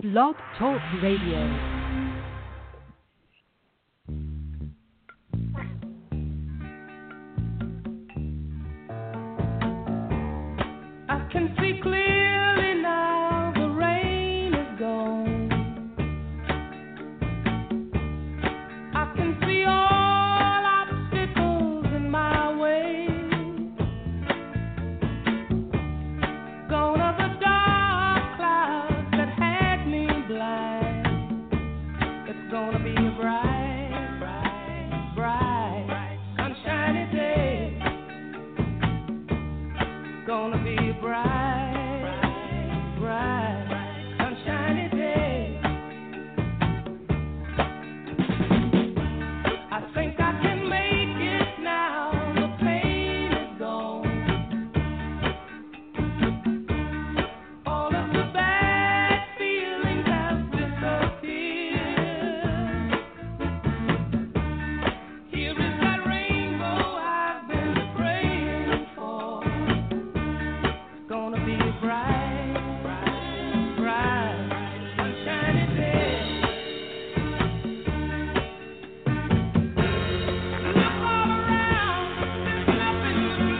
Blog Talk Radio. I can see clearly now, the rain is gone. I can see all obstacles in my way. Gone are the dark clouds that had me blind. It's gonna be a bright, bright, bright, sunshiny day. Gonna be a bright, bright, sunshiny day. I think I can make it now. The pain is gone. All of the bad feelings have disappeared. Here is that rainbow I've been praying for. Gonna be a bright, bright, bright, sunshiny day. Look all around, there's nothing but blue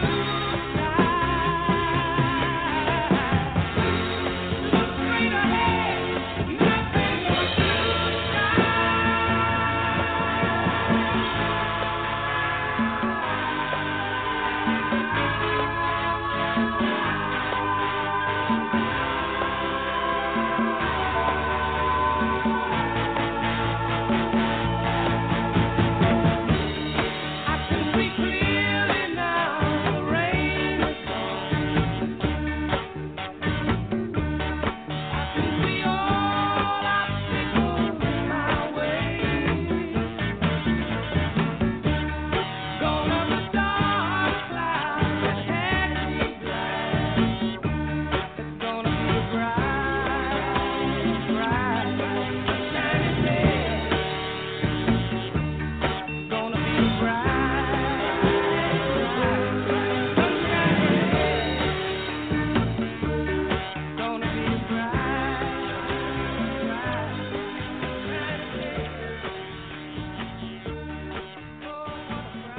skies. Look straight ahead, nothing but blue I can see clearly now, the rain is gone. I can see all obstacles in my way. Gone are the dark clouds that had me blind. It's gonna be a bright, bright, sunshiny day. Gonna be a bright, bright, sunshiny day. Gonna be a bright, bright, sunshiny day. Oh, what a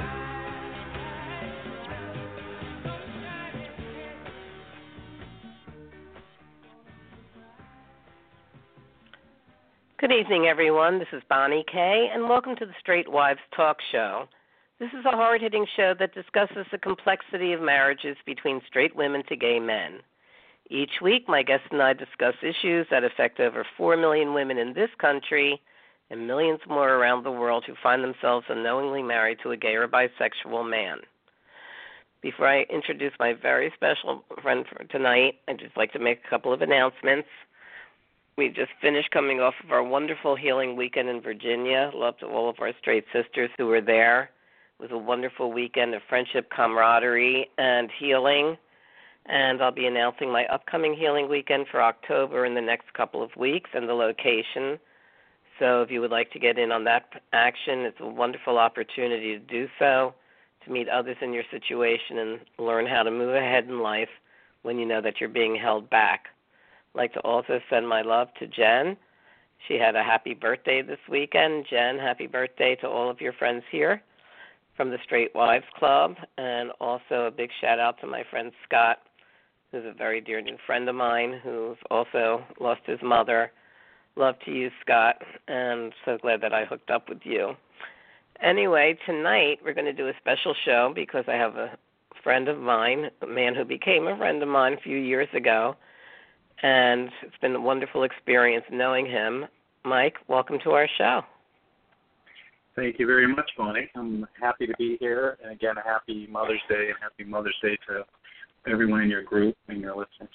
Good evening, everyone. This is Bonnie Kay, and welcome to the Straight Wives Talk Show. This is a hard-hitting show that discusses the complexity of marriages between straight women to gay men. Each week, my guests and I discuss issues that affect over 4 million women in this country and millions more around the world who find themselves unknowingly married to a gay or bisexual man. Before I introduce my very special friend for tonight, I'd just like to make a couple of announcements. We just finished coming off of our wonderful healing weekend in Virginia. Love to all of our straight sisters who were there. It was a wonderful weekend of friendship, camaraderie, and healing. And I'll be announcing my upcoming healing weekend for October in the next couple of weeks and the location. So if you would like to get in on that action, it's a wonderful opportunity to do so, to meet others in your situation and learn how to move ahead in life when you know that you're being held back. I'd like to also send my love to Jen. She had a happy birthday this weekend. Jen, happy birthday to all of your friends here from the Straight Wives Club. And also a big shout-out to my friend Scott, who's a very dear new friend of mine who's also lost his mother. Love to you, Scott, and so glad that I hooked up with you. Anyway, tonight we're going to do a special show because I have a friend of mine, a man who became a friend of mine a few years ago, and it's been a wonderful experience knowing him. Mike, welcome to our show. Thank you very much, Bonnie. I'm happy to be here. And again, a happy Mother's Day, and happy Mother's Day to everyone in your group and your listeners.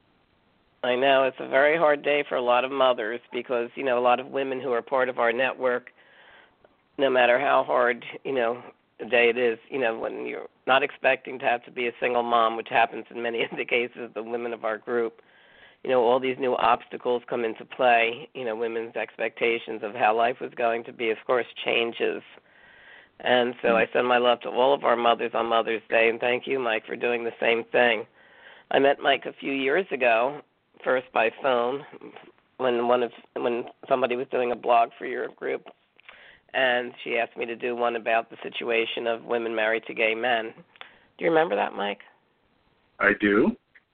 I know it's a very hard day for a lot of mothers because, a lot of women who are part of our network, no matter how hard, the day it is, when you're not expecting to have to be a single mom, which happens in many of the cases of the women of our group, all these new obstacles come into play. Women's expectations of how life was going to be, of course, changes. And so I send my love to all of our mothers on Mother's Day, and thank you, Mike, for doing the same thing. I met Mike a few years ago, first by phone, when somebody was doing a blog for your group, and she asked me to do one about the situation of women married to gay men. Do you remember that, Mike? I do.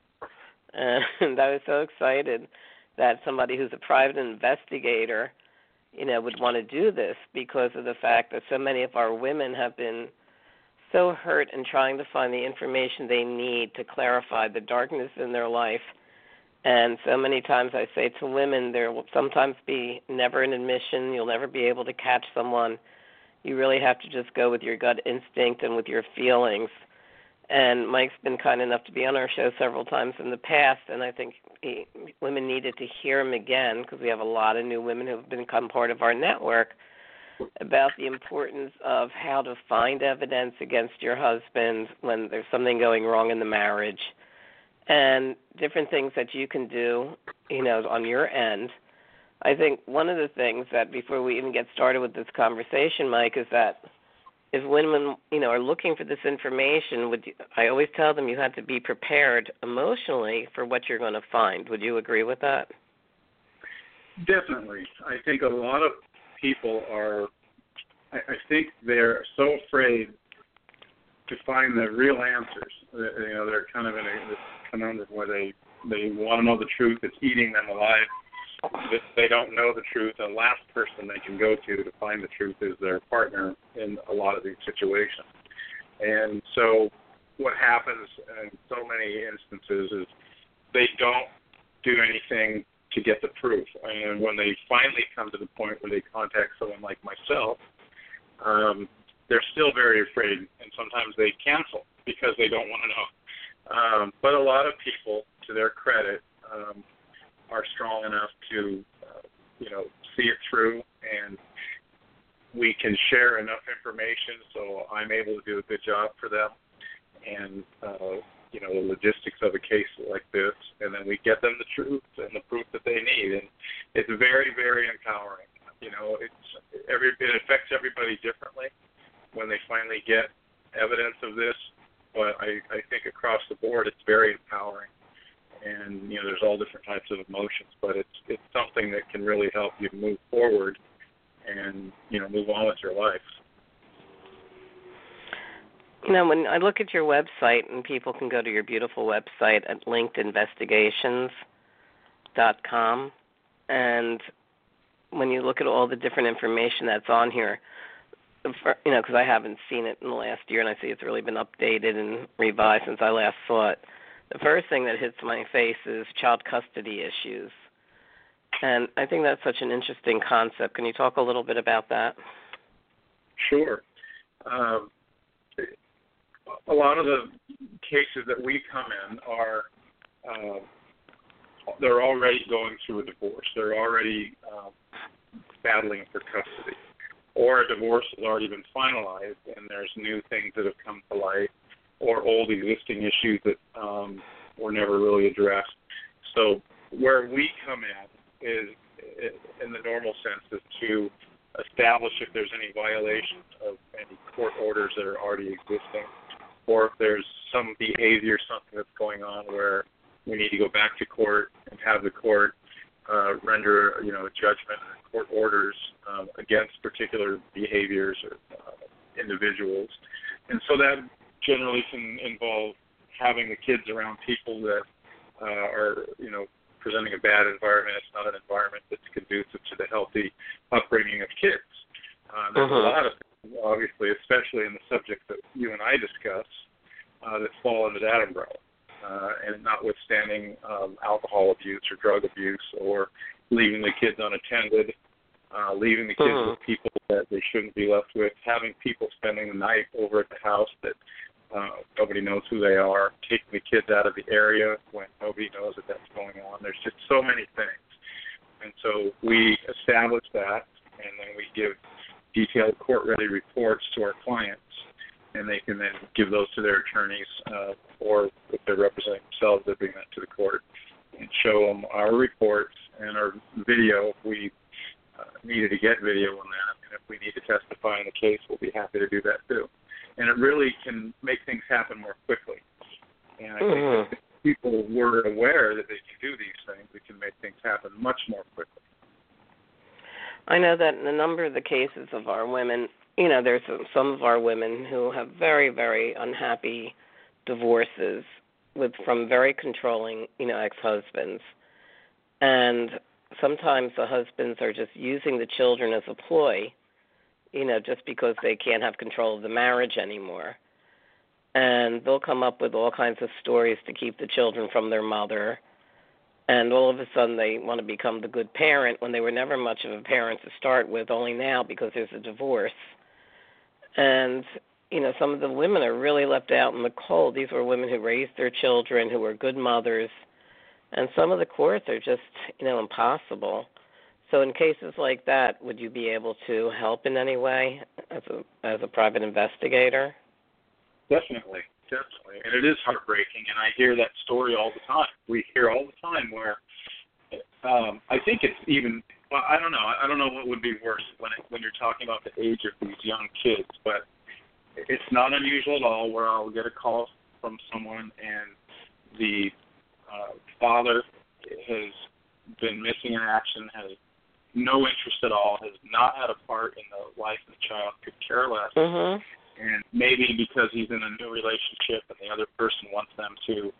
And I was so excited that somebody who's a private investigator, would want to do this because of the fact that so many of our women have been so hurt in trying to find the information they need to clarify the darkness in their life. And so many times I say to women, there will sometimes be never an admission. You'll never be able to catch someone. You really have to just go with your gut instinct and with your feelings. And Mike's been kind enough to be on our show several times in the past, and I think women needed to hear him again because we have a lot of new women who have become part of our network about the importance of how to find evidence against your husband when there's something going wrong in the marriage and different things that you can do, on your end. I think one of the things that before we even get started with this conversation, Mike, is that if women, are looking for this information, I always tell them you have to be prepared emotionally for what you're going to find. Would you agree with that? Definitely. I think a lot of people I think they're so afraid to find the real answers. They're kind of in this conundrum where they want to know the truth. It's eating them alive. If they don't know the truth, the last person they can go to find the truth is their partner in a lot of these situations. And so what happens in so many instances is they don't do anything to get the proof. And when they finally come to the point where they contact someone like myself, they're still very afraid, and sometimes they cancel because they don't want to know. But a lot of people, to their credit, are strong enough to, see it through, and we can share enough information so I'm able to do a good job for them, and, the logistics of a case like this, and then we get them the truth and the proof that they need, and it's very, very empowering. It affects everybody differently when they finally get evidence of this, but I think across the board it's very empowering. And, there's all different types of emotions, but it's something that can really help you move forward and, move on with your life. When I look at your website, and people can go to your beautiful website at linkedinvestigations.com, and when you look at all the different information that's on here, because I haven't seen it in the last year, and I see it's really been updated and revised since I last saw it, the first thing that hits my face is child custody issues. And I think that's such an interesting concept. Can you talk a little bit about that? Sure. A lot of the cases that we come in are, they're already going through a divorce. They're already battling for custody. Or a divorce has already been finalized and there's new things that have come to light, or old existing issues that were never really addressed. So where we come in is, in the normal sense, is to establish if there's any violations of any court orders that are already existing, or if there's some behavior, something that's going on where we need to go back to court and have the court render, a judgment or court orders against particular behaviors or individuals. And so that generally can involve having the kids around people that are, presenting a bad environment. It's not an environment that's conducive to the healthy upbringing of kids. There's a lot of things, obviously, especially in the subjects that you and I discuss, that fall under that umbrella. And notwithstanding alcohol abuse or drug abuse, or leaving the kids unattended, leaving the kids with people that they shouldn't be left with, having people spending the night over at the house that nobody knows who they are, taking the kids out of the area when nobody knows that that's going on. There's just so many things. And so we establish that, and then we give detailed court-ready reports to our clients, and they can then give those to their attorneys, or if they're representing themselves, they bring that to the court and show them our reports and our video. If we needed to get video on that, and if we need to testify in the case, we'll be happy to do that too. And it really can make things happen more quickly. And I think people were aware that they can do these things, we can make things happen much more quickly. I know that in a number of the cases of our women, there's some of our women who have very, very unhappy divorces from very controlling, ex-husbands. And sometimes the husbands are just using the children as a ploy, just because they can't have control of the marriage anymore. And they'll come up with all kinds of stories to keep the children from their mother. And all of a sudden they want to become the good parent when they were never much of a parent to start with, only now because there's a divorce. And, some of the women are really left out in the cold. These were women who raised their children, who were good mothers. And some of the courts are just, impossible. So in cases like that, would you be able to help in any way as a private investigator? Definitely. And it is heartbreaking, and I hear that story all the time. We hear all the time where I think it's even, well, I don't know what would be worse when you're talking about the age of these young kids, but it's not unusual at all where I'll get a call from someone and the father has been missing in action, has no interest at all, has not had a part in the life of the child, could care less. Mm-hmm. And maybe because he's in a new relationship and the other person wants them to,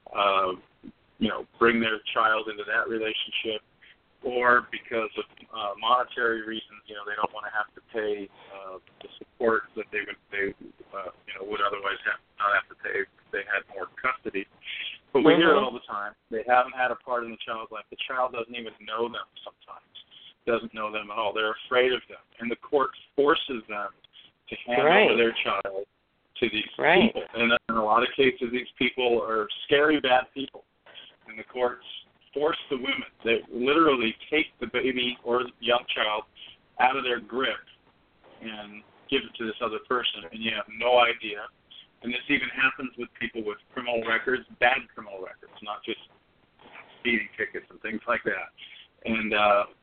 bring their child into that relationship, or because of monetary reasons, they don't want to have to pay the support that they would otherwise not have to pay if they had more custody. But we hear it all the time. They haven't had a part in the child's life. The child doesn't even know them sometimes, doesn't know them at all. They're afraid of them, and the court forces them to hand over their child to these people. And in a lot of cases, these people are scary, bad people. And the courts force the women. They literally take the baby or the young child out of their grip and give it to this other person, and you have no idea. And this even happens with people with criminal records, bad criminal records, not just speeding tickets and things like that. And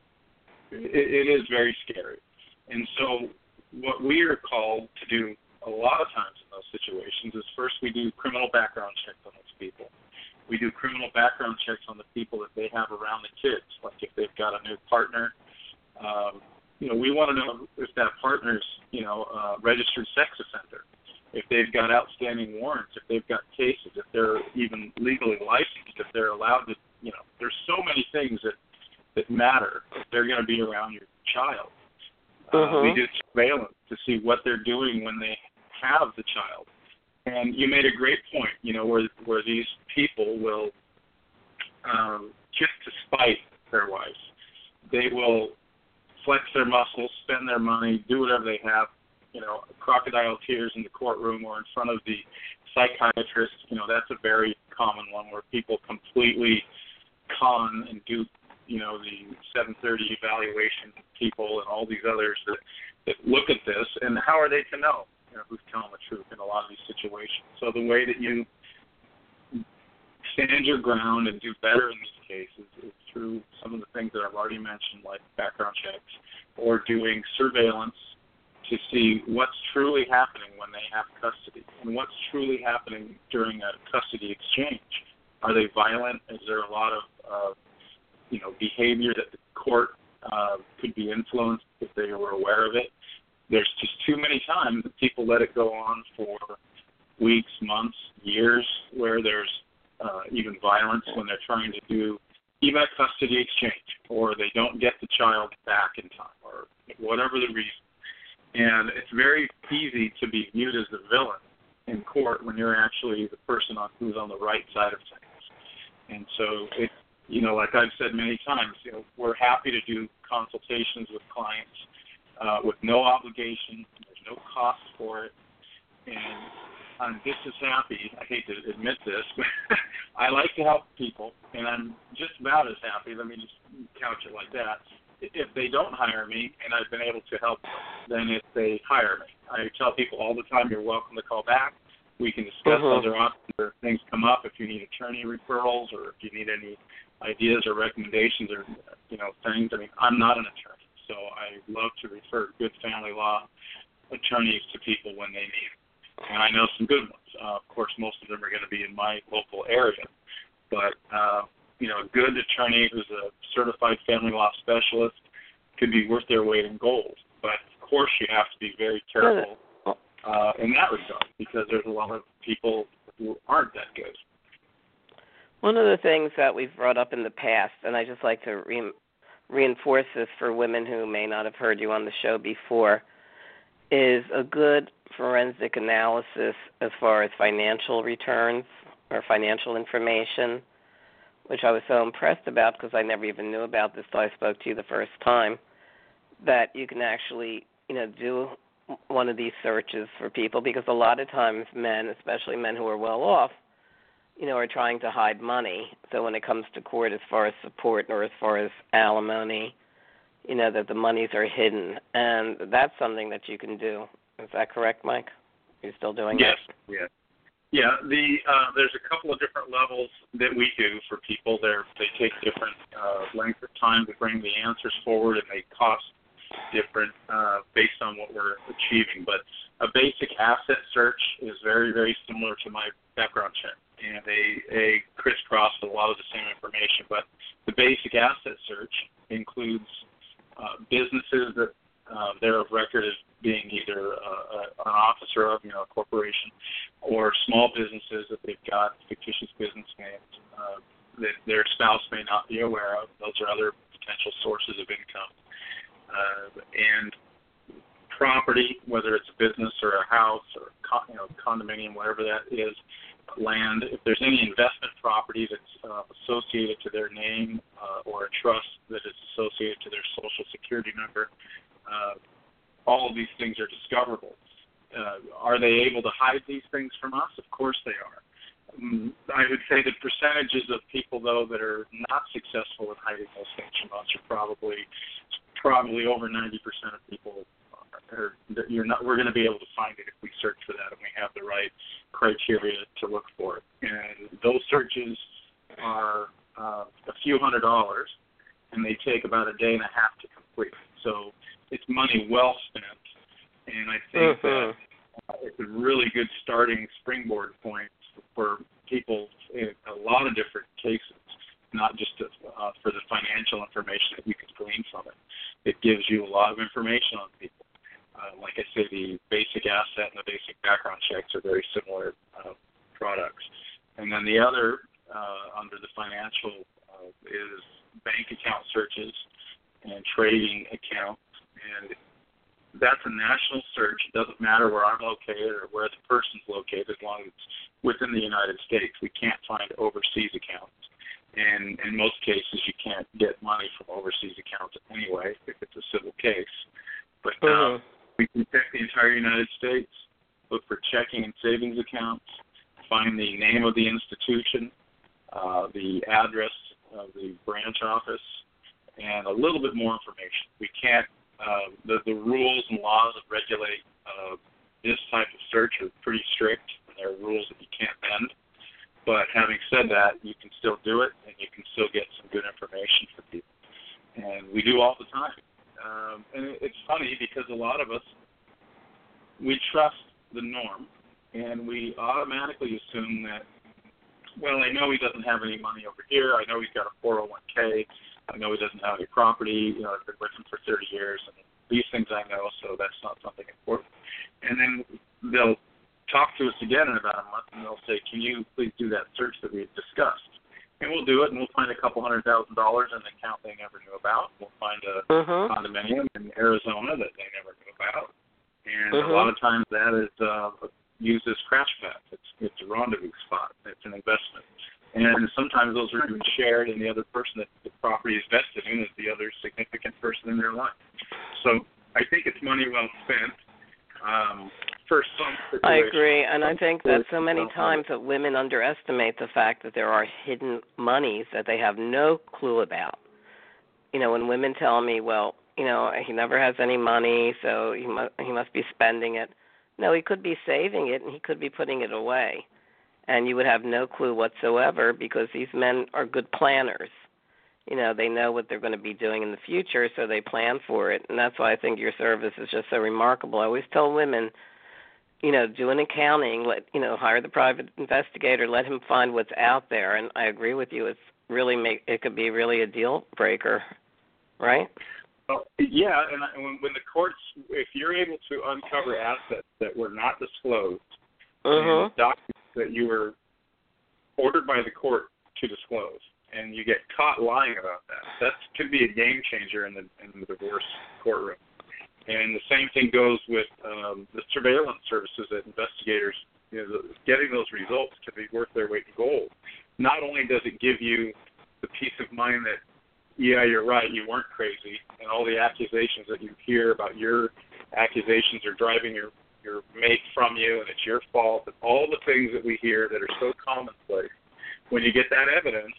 it is very scary. And so what we are called to do a lot of times in those situations is first we do criminal background checks on those people. We do criminal background checks on the people that they have around the kids, like if they've got a new partner. We want to know if that partner's, a registered sex offender, if they've got outstanding warrants, if they've got cases, if they're even legally licensed, if they're allowed to, there's so many things that matter if they're going to be around your child. We do surveillance to see what they're doing when they have the child. And you made a great point, where these people will, just to spite their wives, they will flex their muscles, spend their money, do whatever they have, crocodile tears in the courtroom or in front of the psychiatrist. That's a very common one where people completely con and dupe, the 730 evaluation people and all these others that look at this. And how are they to know, who's telling the truth in a lot of these situations? So the way that you stand your ground and do better in these cases is through some of the things that I've already mentioned, like background checks or doing surveillance to see what's truly happening when they have custody and what's truly happening during a custody exchange. Are they violent? Is there a lot of behavior that the court could be influenced if they were aware of it? There's just too many times that people let it go on for weeks, months, years, where there's even violence when they're trying to do even a custody exchange, or they don't get the child back in time, or whatever the reason. And it's very easy to be viewed as the villain in court when you're actually the person who's on the right side of things. And so it's, like I've said many times, we're happy to do consultations with clients with no obligation. There's no cost for it. And I'm just as happy, I hate to admit this, but I like to help people, and I'm just about as happy, let me just couch it like that, if they don't hire me and I've been able to help them than if they hire me. I tell people all the time, you're welcome to call back. We can discuss other options or things come up if you need attorney referrals or if you need any ideas or recommendations or, things. I mean, I'm not an attorney, so I love to refer good family law attorneys to people when they need them. And I know some good ones. Of course, most of them are going to be in my local area. But a good attorney who's a certified family law specialist could be worth their weight in gold. But of course, you have to be very careful in that regard, because there's a lot of people who aren't that good. One of the things that we've brought up in the past, and I just like to reinforce this for women who may not have heard you on the show before, is a good forensic analysis as far as financial returns or financial information, which I was so impressed about because I never even knew about this till I spoke to you the first time, that you can actually, do one of these searches for people, because a lot of times men, especially men who are well off, are trying to hide money. So when it comes to court, as far as support or as far as alimony, that the monies are hidden. And that's something that you can do. Is that correct, Mike? Are you still doing that? Yes. Yeah. There's a couple of different levels that we do for people. They take different length of time to bring the answers forward, and they cost different based on what we're achieving. But a basic asset search is very, very similar to my background check, and they crisscross a lot of the same information. But the basic asset search includes businesses that they're of record as being either an officer of, a corporation, or small businesses that they've got fictitious business names that their spouse may not be aware of. Those are other potential sources of income. And property, whether it's a business or a house or condominium, whatever that is, land. If there's any investment property that's associated to their name or a trust that is associated to their Social Security number, all of these things are discoverable. Are they able to hide these things from us? Of course they are. I would say the percentages of people, though, that are not successful in hiding those things from us are probably over 90% of people. We're going to be able to find it if we search for that and we have the right criteria to look for it. And those searches are a few $100, and they take about a day and a half to complete. So it's money well spent, and I think that it's a really good starting springboard point for people in a lot of different cases, not just for the financial information that you can glean from it. It gives you a lot of information on people. Like I say, the basic asset and the basic background checks are very similar products. And then the other, under the financial, is bank account searches and trading accounts. And that's a national search. It doesn't matter where I'm located or where the person's located, as long as it's within the United States. We can't find overseas accounts. And in most cases, you can't get money from overseas accounts anyway if it's a civil case. But we can check the entire United States, look for checking and savings accounts, find the name of the institution, the address of the branch office, and a little bit more information. We can't, the rules and laws that regulate this type of search are pretty strict, and there are rules that you can't bend. But having said that, you can still do it, and you can still get some good information for people. And we do all the time. And it's funny because a lot of us, we trust the norm, and we automatically assume that, well, I know he doesn't have any money over here. I know he's got a 401k. I know he doesn't have any property. I've been with him for 30 years, and these things I know, so that's not something important. And then they'll talk to us again in about a month, and they'll say, can you please do that search that we've discussed? And we'll do it, and we'll find a couple $100,000 in an account they never knew about. We'll find a condominium in Arizona that they never knew about. And a lot of times that is used as crash pad. It's a rendezvous spot. It's an investment. And sometimes those are even shared, and the other person that the property is vested in is the other significant person in their life. So I think it's money well spent. For some situations. I agree, and I think that so many times that women underestimate the fact that there are hidden monies that they have no clue about. When women tell me, well, he never has any money, so he must be spending it. No, he could be saving it, and he could be putting it away. And you would have no clue whatsoever because these men are good planners. They know what they're going to be doing in the future, so they plan for it. And that's why I think your service is just so remarkable. I always tell women, do an accounting, hire the private investigator, let him find what's out there. And I agree with you. It could be really a deal breaker, right? Well, yeah, and when the courts, if you're able to uncover assets that were not disclosed, and documents that you were ordered by the court to disclose, and you get caught lying about that could be a game changer in the divorce courtroom. And the same thing goes with the surveillance services that investigators, getting those results can be worth their weight in gold. Not only does it give you the peace of mind that, yeah, you're right, you weren't crazy, and all the accusations that you hear about your accusations are driving your mate from you and it's your fault, and all the things that we hear that are so commonplace. When you get that evidence,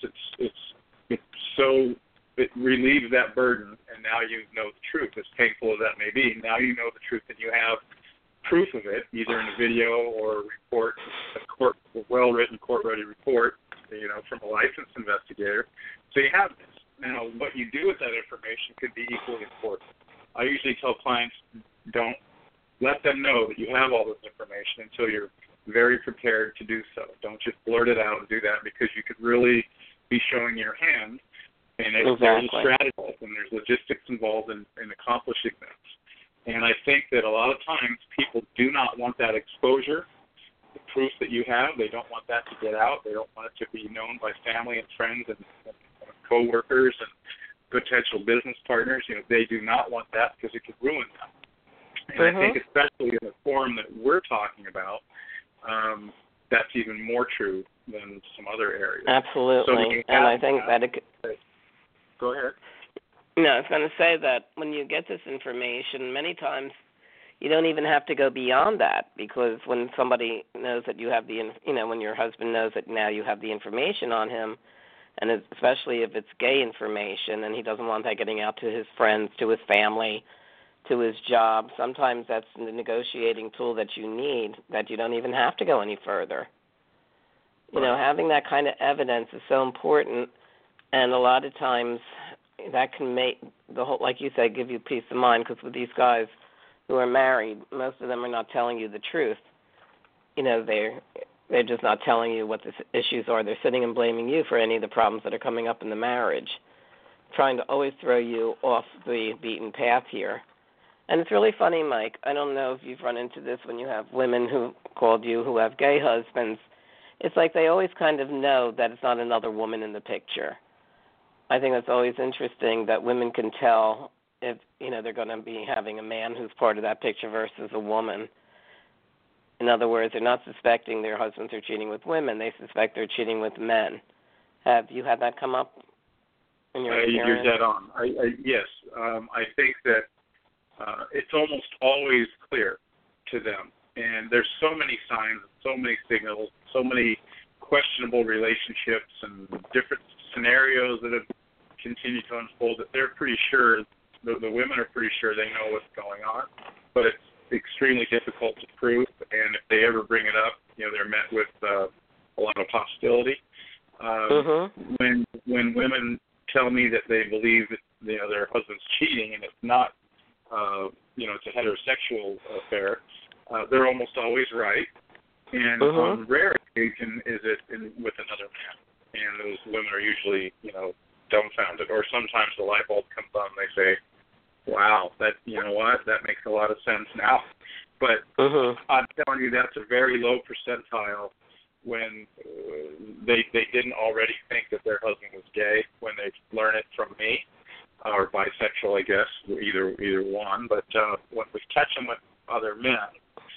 it relieves that burden, and now you know the truth, as painful as that may be. Now you know the truth, and you have proof of it, either in a video or a report, a well-written, court-ready report, from a licensed investigator. So you have this. Now, what you do with that information could be equally important. I usually tell clients, don't let them know that you have all this information until you're very prepared to do so. Don't just blurt it out and do that, because you could really be showing your hand. And there's a strategy and there's logistics involved in accomplishing this. And I think that a lot of times people do not want that exposure, the proof that you have. They don't want that to get out. They don't want it to be known by family and friends and co-workers and potential business partners. They do not want that, because it could ruin them. And I think especially in the forum that we're talking about, that's even more true than some other areas. Absolutely. And I think that it could... Go ahead. No, I was going to say that when you get this information, many times you don't even have to go beyond that, because when somebody knows that you have when your husband knows that now you have the information on him, and especially if it's gay information and he doesn't want that getting out to his friends, to his family, to his job, sometimes that's the negotiating tool that you need, that you don't even have to go any further. Having that kind of evidence is so important. And a lot of times that can make the whole, like you said, give you peace of mind, because with these guys who are married, most of them are not telling you the truth. They're just not telling you what the issues are. They're sitting and blaming you for any of the problems that are coming up in the marriage, trying to always throw you off the beaten path here. And it's really funny, Mike. I don't know if you've run into this when you have women who called you who have gay husbands. It's like they always kind of know that it's not another woman in the picture. I think that's always interesting that women can tell if, they're going to be having a man who's part of that picture versus a woman. In other words, they're not suspecting their husbands are cheating with women. They suspect they're cheating with men. Have you had that come up in your experience? You're dead on. Yes. I think that it's almost always clear to them. And there's so many signs, so many signals, so many questionable relationships and different scenarios that have continued to unfold that they're pretty sure, the women are pretty sure they know what's going on, but it's extremely difficult to prove, and if they ever bring it up, they're met with a lot of hostility. When women tell me that they believe that their husband's cheating and it's not, it's a heterosexual affair, they're almost always right, and on rare occasion is it with another man. And those women are usually, dumbfounded. Or sometimes the light bulb comes on and they say, wow, that makes a lot of sense now. But I'm telling you, that's a very low percentile when they didn't already think that their husband was gay when they learn it from me, or bisexual, I guess, either one. But when we catch them with other men,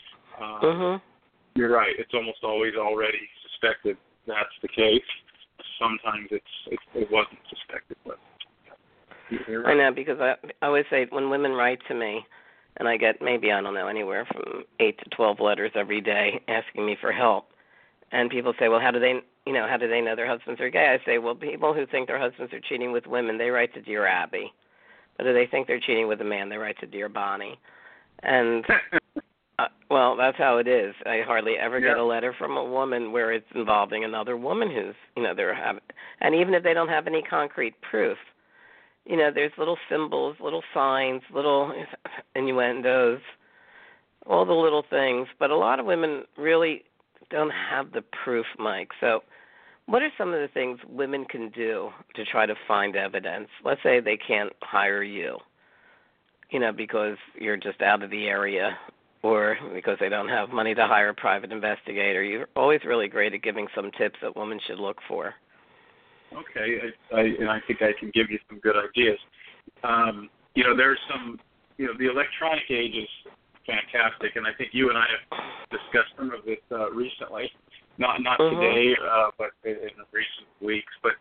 you're right. It's almost always already suspected that's the case. Sometimes it wasn't suspected, but you're right. I know, because I always say when women write to me, and I get maybe, I don't know, anywhere from 8 to 12 letters every day asking me for help, and people say, well, how do they know their husbands are gay? I say, well, people who think their husbands are cheating with women, they write to Dear Abby. But if they think they're cheating with a man, they write to Dear Bonnie. And well, that's how it is. I hardly ever get a letter from a woman where it's involving another woman who's, they're having, and even if they don't have any concrete proof, there's little symbols, little signs, little innuendos, all the little things, but a lot of women really don't have the proof, Mike. So what are some of the things women can do to try to find evidence? Let's say they can't hire you, because you're just out of the area or because they don't have money to hire a private investigator. You're always really great at giving some tips that women should look for. Okay, I think I can give you some good ideas. There's some, the electronic age is fantastic, and I think you and I have discussed some of this recently. Not today, but in recent weeks. But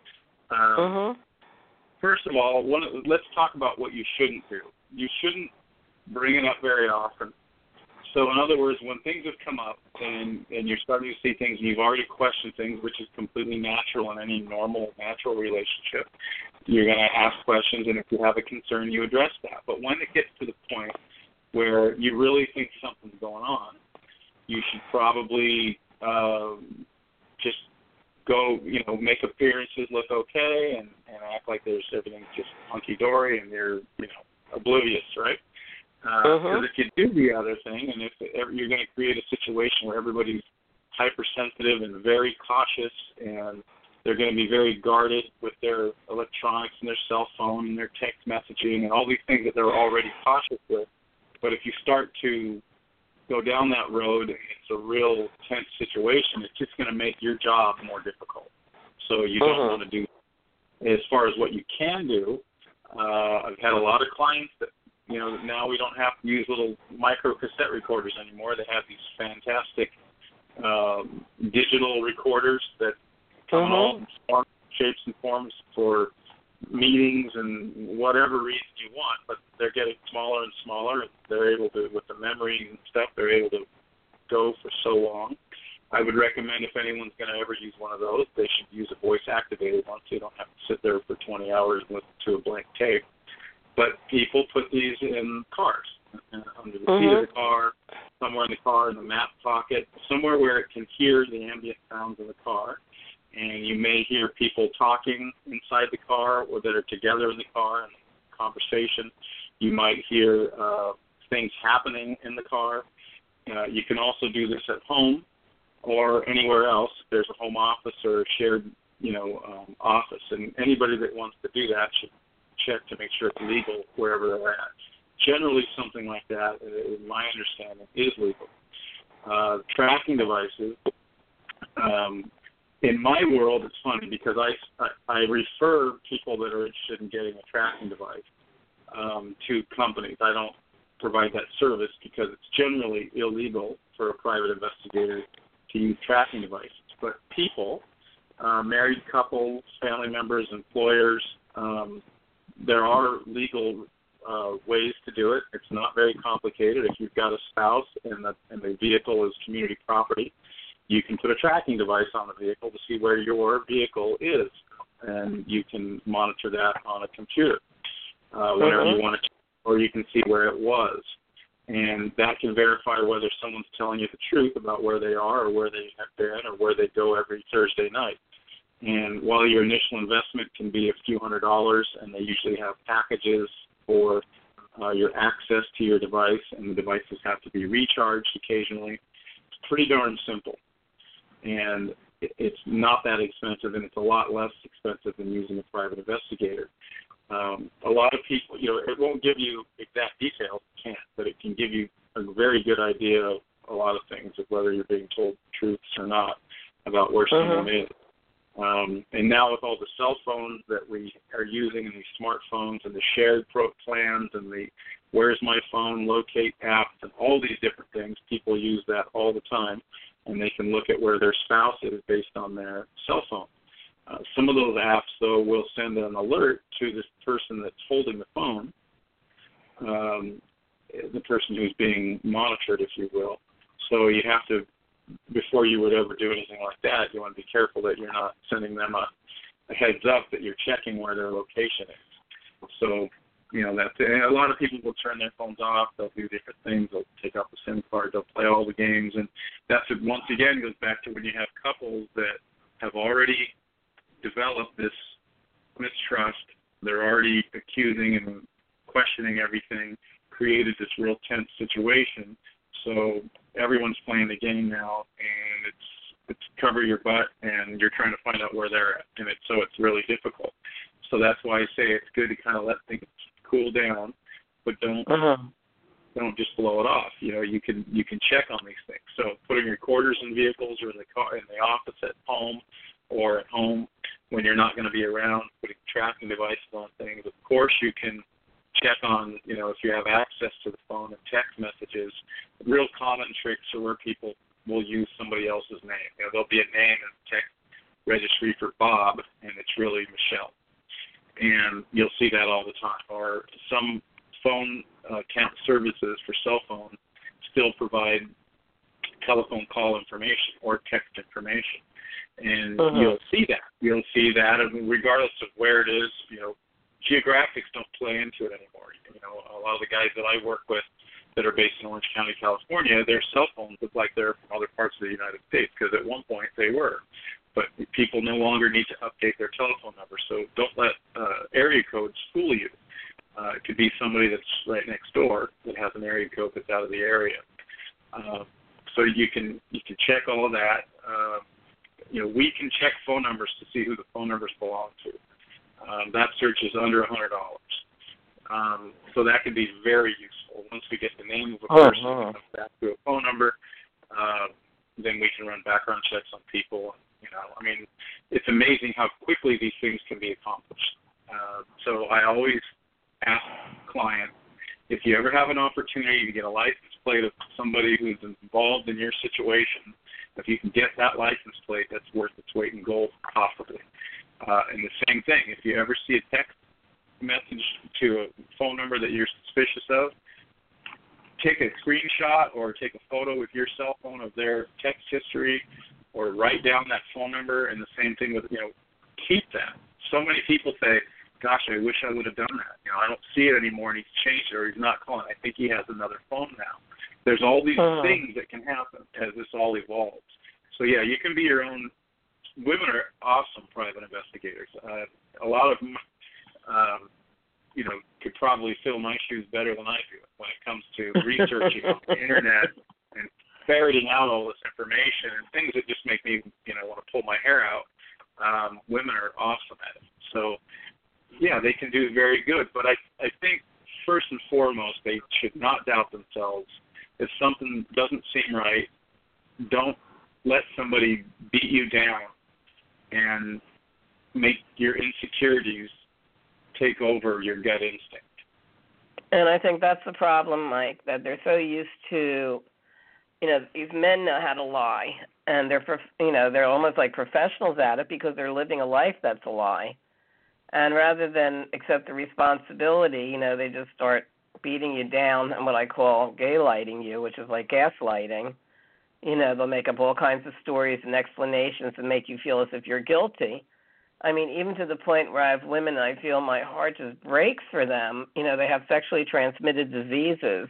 first of all, let's talk about what you shouldn't do. You shouldn't bring it up very often. So in other words, when things have come up and you're starting to see things and you've already questioned things, which is completely natural in any normal, natural relationship, you're going to ask questions, and if you have a concern, you address that. But when it gets to the point where you really think something's going on, you should probably just go, make appearances look okay and act like everything's just hunky-dory and you're, oblivious, right? Because if you do the other thing, and if you're going to create a situation where everybody's hypersensitive and very cautious, and they're going to be very guarded with their electronics and their cell phone and their text messaging and all these things that they're already cautious with. But if you start to go down that road, it's a real tense situation. It's just going to make your job more difficult. So you don't want to do. As far as what you can do, I've had a lot of clients that, now we don't have to use little micro cassette recorders anymore. They have these fantastic digital recorders that come in all forms, shapes and forms for meetings and whatever reason you want, but they're getting smaller and smaller. They're able to, with the memory and stuff, they're able to go for so long. I would recommend if anyone's going to ever use one of those, they should use a voice-activated one so you don't have to sit there for 20 hours and listen to a blank tape. But people put these in cars, under the seat of the car, somewhere in the car, in the map pocket, somewhere where it can hear the ambient sounds of the car. And you may hear people talking inside the car or that are together in the car in conversation. You might hear things happening in the car. You can also do this at home or anywhere else. There's a home office or a shared, office. And anybody that wants to do that should check to make sure it's legal wherever they're at. Generally, something like that, in my understanding, is legal. Tracking devices, in my world, it's funny because I refer people that are interested in getting a tracking device to companies. I don't provide that service because it's generally illegal for a private investigator to use tracking devices. But people, married couples, family members, employers, there are legal ways to do it. It's not very complicated. If you've got a spouse and the vehicle is community property, you can put a tracking device on the vehicle to see where your vehicle is, and you can monitor that on a computer whenever you want to, or you can see where it was. And that can verify whether someone's telling you the truth about where they are or where they have been or where they go every Thursday night. And while your initial investment can be a few $100s, and they usually have packages for your access to your device, and the devices have to be recharged occasionally, it's pretty darn simple. And it's not that expensive, and it's a lot less expensive than using a private investigator. A lot of people, it won't give you exact details, it can't, but it can give you a very good idea of a lot of things, of whether you're being told truths or not about where someone is. And now with all the cell phones that we are using and these smartphones and the shared plans and the Where's My Phone locate apps and all these different things, people use that all the time, and they can look at where their spouse is based on their cell phone. Some of those apps, though, will send an alert to this person that's holding the phone, the person who's being monitored, if you will. So you have to, before you would ever do anything like that, you want to be careful that you're not sending them a heads up that you're checking where their location is. So, that's it. And a lot of people will turn their phones off. They'll do different things. They'll take out the SIM card. They'll play all the games. And that's, once again, goes back to when you have couples that have already developed this mistrust. They're already accusing and questioning everything, created this real tense situation. So everyone's playing the game now, and it's cover your butt, and you're trying to find out where they're at, and it's really difficult. So that's why I say it's good to kind of let things cool down, but don't just blow it off. You know, you can check on these things. So putting recorders in vehicles or in the car, in the office, at home, or at home when you're not going to be around, putting tracking devices on things. Of course, you can check on, you know, if you have access to the phone and text messages. Real common tricks are where people will use somebody else's name. You know, there'll be a name in the text registry for Bob, and it's really Michelle. And you'll see that all the time. Or some phone account services for cell phone still provide telephone call information or text information. And you'll see that. You'll see that, and regardless of where it is, you know, geographics don't play into it anymore. You know, a lot of the guys that I work with that are based in Orange County, California, their cell phones look like they're from other parts of the United States, because at one point they were. But people no longer need to update their telephone number, so don't let area codes fool you. It could be somebody that's right next door that has an area code that's out of the area. So you can check all of that. You know, we can check phone numbers to see who the phone numbers belong to. That search is under $100. So that can be very useful. Once we get the name of a person and come back to a phone number, then we can run background checks on people. You know, I mean, it's amazing how quickly these things can be accomplished. So I always ask clients, if you ever have an opportunity to get a license plate of somebody who's involved in your situation, if you can get that license plate, that's worth its weight in gold, possibly. And the same thing, if you ever see a text message to a phone number that you're suspicious of, take a screenshot or take a photo with your cell phone of their text history, or write down that phone number. And the same thing with, you know, keep that. So many people say, gosh, I wish I would have done that. You know, I don't see it anymore, and he's changed it, or he's not calling. I think he has another phone now. There's all these things that can happen as this all evolves. So, yeah, you can be your own. Women are awesome private investigators. A lot of them, you know, could probably fill my shoes better than I do when it comes to researching on the Internet and ferreting out all this information and things that just make me, you know, want to pull my hair out. Women are awesome at it. So, yeah, they can do very good. But I think first and foremost, they should not doubt themselves. If something doesn't seem right, don't let somebody beat you down and make your insecurities take over your gut instinct. And I think that's the problem, Mike, that they're so used to, you know, these men know how to lie, and they're almost like professionals at it because they're living a life that's a lie. And rather than accept the responsibility, you know, they just start beating you down and what I call gay-lighting you, which is like gaslighting. You know, they'll make up all kinds of stories and explanations and make you feel as if you're guilty. I mean, even to the point where I have women, I feel my heart just breaks for them. You know, they have sexually transmitted diseases,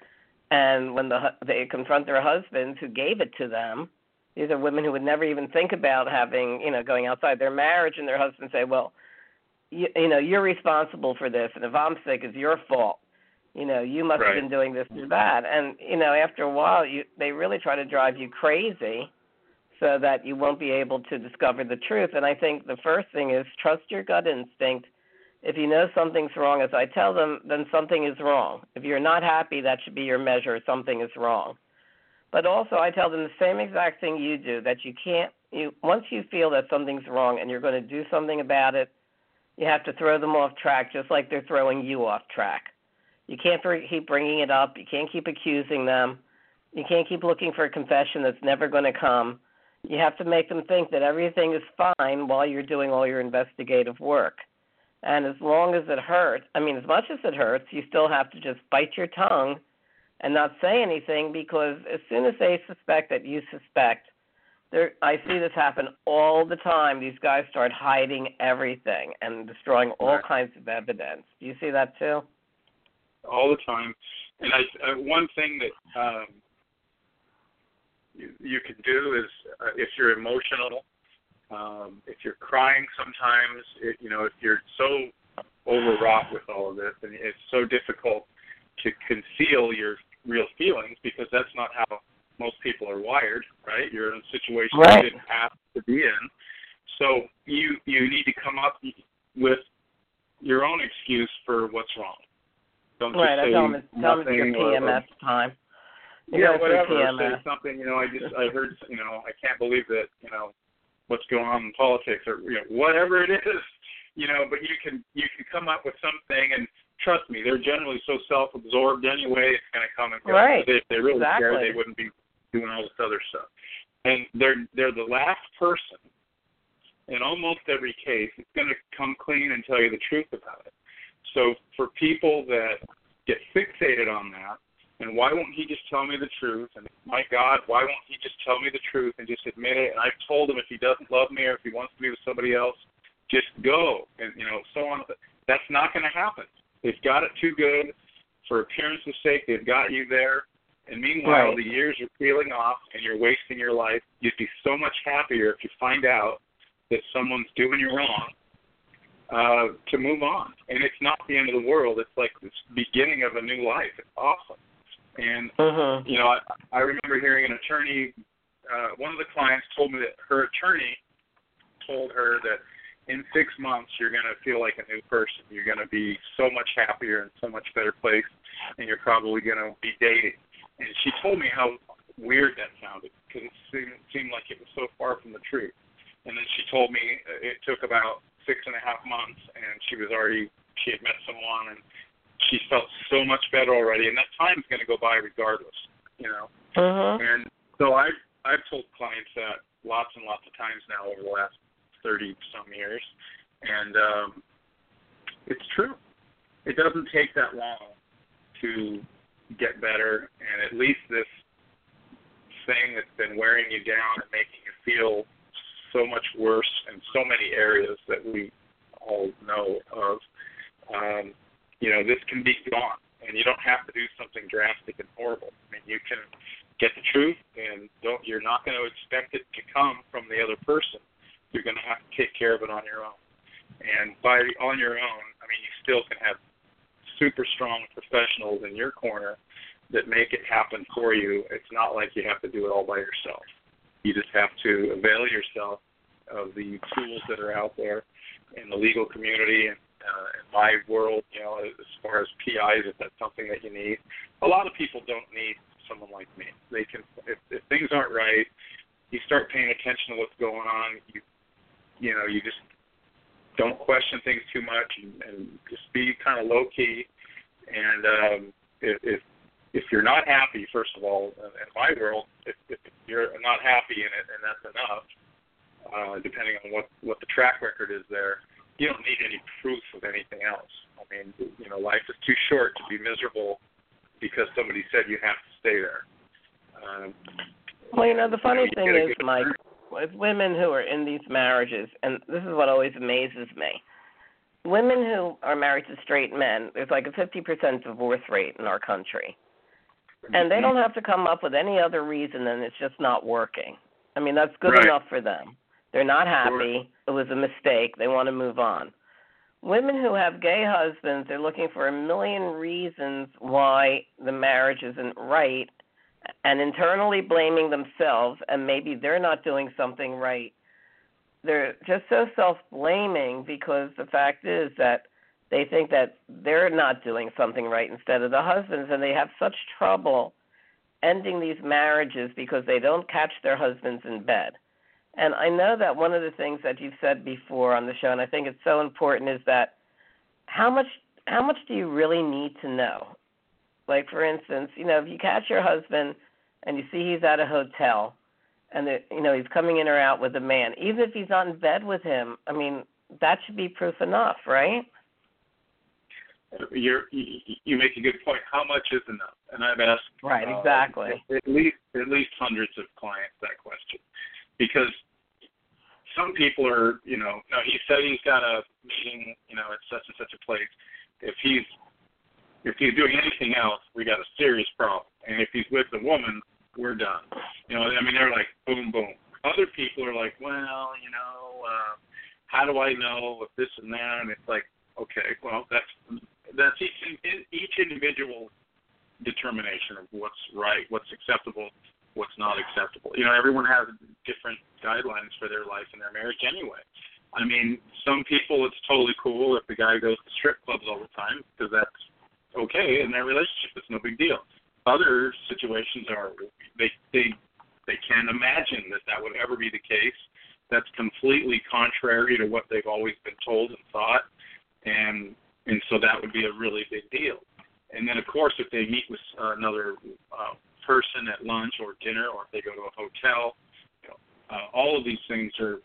and when they confront their husbands who gave it to them, these are women who would never even think about having, you know, going outside their marriage, and their husbands say, well, you know, you're responsible for this, and if I'm sick, it's your fault. You know, you must have been doing this or that. And, you know, after a while, they really try to drive you crazy so that you won't be able to discover the truth. And I think the first thing is trust your gut instinct. If you know something's wrong, as I tell them, then something is wrong. If you're not happy, that should be your measure. Something is wrong. But also I tell them the same exact thing you do, that once you feel that something's wrong and you're going to do something about it, you have to throw them off track just like they're throwing you off track. You can't keep bringing it up. You can't keep accusing them. You can't keep looking for a confession that's never going to come. You have to make them think that everything is fine while you're doing all your investigative work. And as long as it hurts, I mean, as much as it hurts, you still have to just bite your tongue and not say anything, because as soon as they suspect that you suspect, I see this happen all the time. These guys start hiding everything and destroying all kinds of evidence. Do you see that too? All the time. And one thing that you can do is, if you're emotional, if you're crying sometimes, you know, if you're so overwrought with all of this, and it's so difficult to conceal your real feelings, because that's not how most people are wired, right? You're in a situation you didn't have to be in. So you need to come up with your own excuse for what's wrong. Don't just say tell them it's nothing your PMS time. Whatever. PMS. Say something, I heard, I can't believe that, what's going on in politics, or whatever it is, but you can come up with something, and trust me, they're generally so self-absorbed anyway, it's going to come and go. Right. If they really exactly. cared, they wouldn't be doing all this other stuff. And they're the last person in almost every case that's going to come clean and tell you the truth about it. So for people that get fixated on that, and why won't he just tell me the truth? And my God, why won't he just tell me the truth and just admit it? And I've told him if he doesn't love me or if he wants to be with somebody else, just go. And, so on. That's not going to happen. They've got it too good. For appearance's sake, they've got you there. And meanwhile, the years are peeling off and you're wasting your life. You'd be so much happier if you find out that someone's doing you wrong, to move on. And it's not the end of the world. It's like the beginning of a new life. It's awesome. And, I remember hearing an attorney, one of the clients told me that her attorney told her that in 6 months you're going to feel like a new person. You're going to be so much happier and so much better place, and you're probably going to be dating. And she told me how weird that sounded, because it seemed like it was so far from the truth. And then she told me it took about 6.5 months, and she had met someone, and she felt so much better already, and that time is going to go by regardless, And so I've told clients that lots and lots of times now over the last 30-some years, and it's true. It doesn't take that long to get better, and at least this thing that's been wearing you down and making you feel so much worse in so many areas that we all know of, this can be gone, and you don't have to do something drastic and horrible. I mean, you can get the truth, and you're not going to expect it to come from the other person. You're going to have to take care of it on your own. And on your own, I mean, you still can have super strong professionals in your corner that make it happen for you. It's not like you have to do it all by yourself. You just have to avail yourself of the tools that are out there in the legal community and in my world, as far as PIs, if that's something that you need. A lot of people don't need someone like me. They can, if things aren't right, you start paying attention to what's going on. You just don't question things too much, and just be kind of low key. And if you're not happy, first of all, in my world, if you're not happy in it, and that's enough, depending on what the track record is there, you don't need any proof of anything else. I mean, life is too short to be miserable because somebody said you have to stay there. Well, the funny thing is, Mike, with women who are in these marriages, and this is what always amazes me, women who are married to straight men, there's like a 50% divorce rate in our country. And they don't have to come up with any other reason than it's just not working. I mean, that's good enough for them. They're not happy. It was a mistake. They want to move on. Women who have gay husbands, they're looking for a million reasons why the marriage isn't right, and internally blaming themselves, and maybe they're not doing something right. They're just so self-blaming because the fact is that they think that they're not doing something right instead of the husbands, and they have such trouble ending these marriages because they don't catch their husbands in bed. And I know that one of the things that you've said before on the show, and I think it's so important, is that how much do you really need to know? Like, for instance, if you catch your husband and you see he's at a hotel and, he's coming in or out with a man, even if he's not in bed with him, I mean, that should be proof enough, right? You make a good point. How much is enough? And I've asked exactly. At least hundreds of clients that question, because some people are, no, he said he's got a meeting, at such and such a place. If he's doing anything else, we got a serious problem. And if he's with the woman, we're done. They're like boom, boom. Other people are like, well, how do I know if this and that? And it's like, okay, well, that's each individual determination of what's right, what's acceptable, what's not acceptable. Everyone has different guidelines for their life and their marriage anyway. I mean, some people it's totally cool if the guy goes to strip clubs all the time because that's okay in their relationship. It's no big deal. Other situations are they can't imagine that would ever be the case. That's completely contrary to what they've always been told and thought, and so that would be a really big deal. And then, of course, if they meet with another person at lunch or dinner, or if they go to a hotel, all of these things are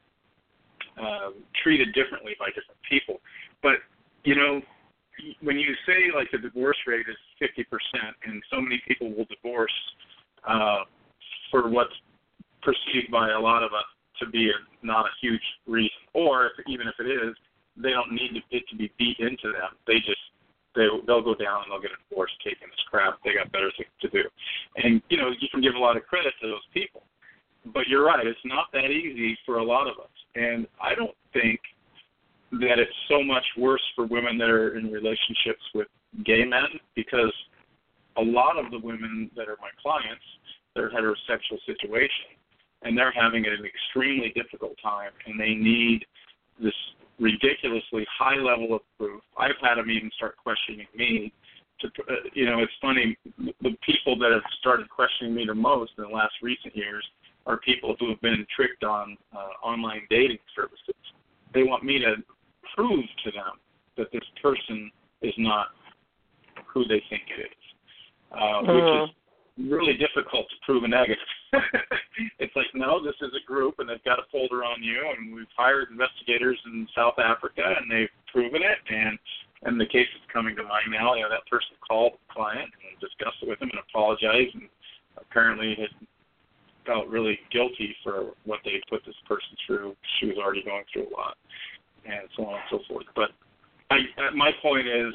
treated differently by different people. But, when you say, like, the divorce rate is 50%, and so many people will divorce for what's perceived by a lot of us to be not a huge reason, or even if it is, they don't need it to be beat into them. They'll go down and they'll get a divorce taking this crap. They got better things to do. And, you can give a lot of credit to those people. But you're right, it's not that easy for a lot of us. And I don't think that it's so much worse for women that are in relationships with gay men, because a lot of the women that are my clients, they're heterosexual situations, and they're having an extremely difficult time, and they need this ridiculously high level of proof. I've had them even start questioning me. It's funny, the people that have started questioning me the most in the last recent years are people who have been tricked on online dating services. They want me to prove to them that this person is not who they think it is, which is really difficult to prove a negative. It's like, no, this is a group, and they've got a folder on you, and we've hired investigators in South Africa, and they've proven it, and the case is coming to mind now. That person called the client and discussed it with him and apologized, and apparently had felt really guilty for what they put this person through. She was already going through a lot, and so on and so forth. But my point is,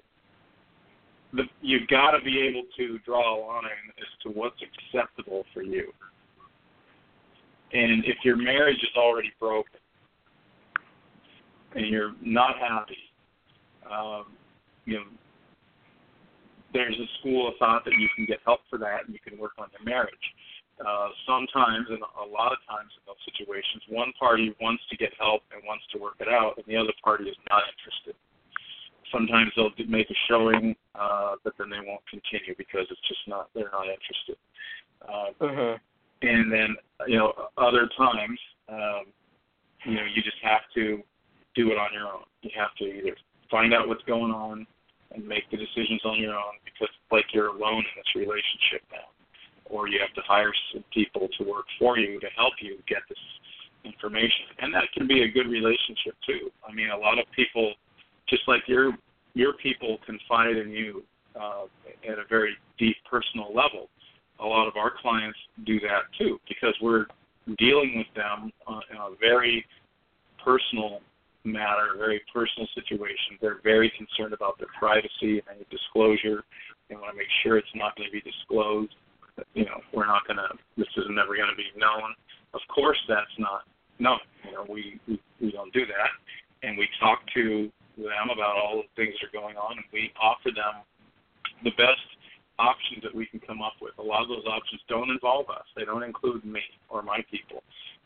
you've got to be able to draw a line as to what's acceptable for you. And if your marriage is already broken and you're not happy, there's a school of thought that you can get help for that and you can work on your marriage. Sometimes, and a lot of times in those situations, one party wants to get help and wants to work it out, and the other party is not interested. Sometimes they'll make a showing, but then they won't continue because it's just they're not interested. And then, other times, you just have to do it on your own. You have to either find out what's going on and make the decisions on your own because it's like you're alone in this relationship now. Or you have to hire some people to work for you to help you get this information. And that can be a good relationship, too. I mean, a lot of people, just like your people confide in you at a very deep personal level. A lot of our clients do that too, because we're dealing with them in a very personal matter, very personal situation. They're very concerned about their privacy and any disclosure. They want to make sure it's not going to be disclosed. This is never going to be known. Of course, that's not known. We don't do that, and we talk to them about all the things that are going on, and we offer them the best options that we can come up with. A lot of those options don't involve us. They don't include me or my people.